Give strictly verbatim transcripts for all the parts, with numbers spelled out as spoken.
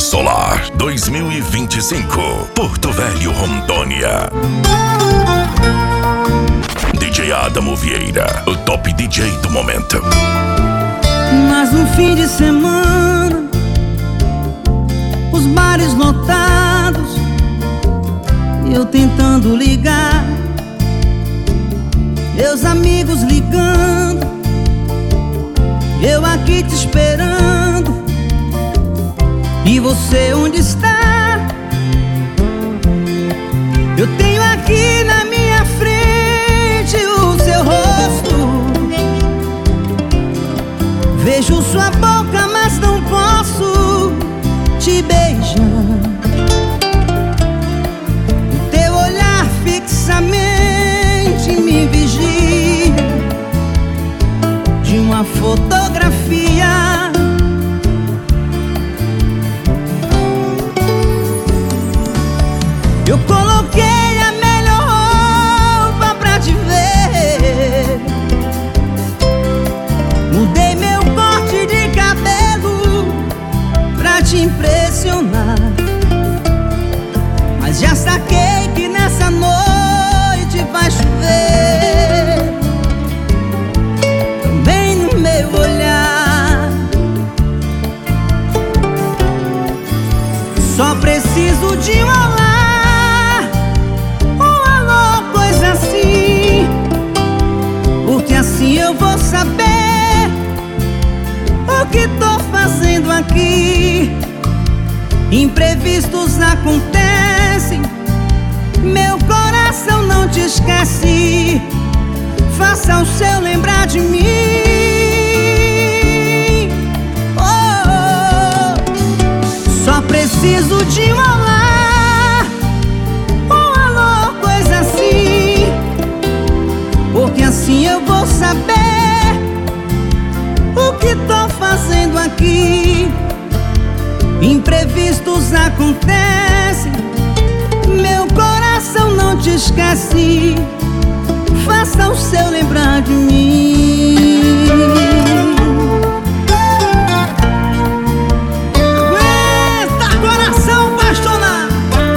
Solar dois mil e vinte e cinco, Porto Velho, Rondônia. D J Adamo Vieira, o top D J do momento. Mas no fim de semana, os bares lotados, eu tentando ligar, meus amigos ligando, eu aqui te esperando. E você onde está? Eu tenho aqui na minha frente o seu rosto, vejo sua boca, mas não posso te beijar. O teu olhar fixamente me vigia, de uma fotografia. Eu coloquei a melhor roupa pra te ver, mudei meu corte de cabelo pra te impressionar. Mas já saquei que nessa noite vai chover, também no meu olhar. Só preciso de um olá, um alô, coisa assim, porque assim eu vou saber o que tô fazendo aqui. Imprevistos acontecem, meu coração não te esquece. Faça o seu lembrar de mim. Oh, só preciso de um olá, um alô, coisa assim, porque assim eu vou saber o que tô fazendo aqui. Imprevistos acontecem, meu coração não te esquece. Faça o seu lembrar de mim. Aguenta, coração apaixonado.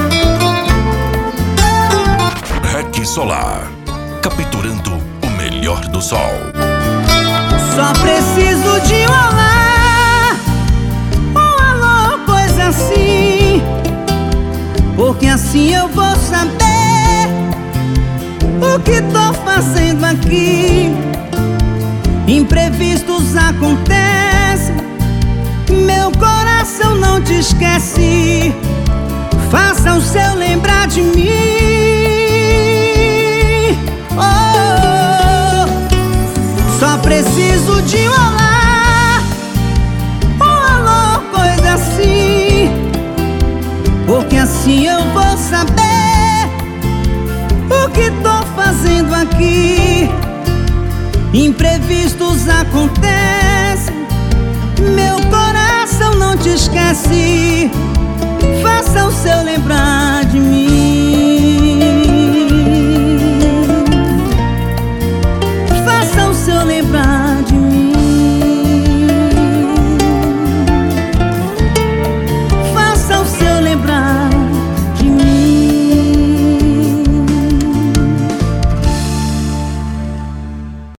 Rec Solar, capturando o melhor do sol. Só preciso de um olá, um alô, coisa assim, porque assim eu vou saber o que tô fazendo aqui. Imprevistos acontecem, meu coração não te esquece. Faça o seu lembrar de mim. Oh, só preciso de um olá, um alô, coisa assim, porque assim eu vou saber o que tô fazendo aqui. Imprevistos acontecem, meu coração não te esquece. Faça o seu lembrar de mim.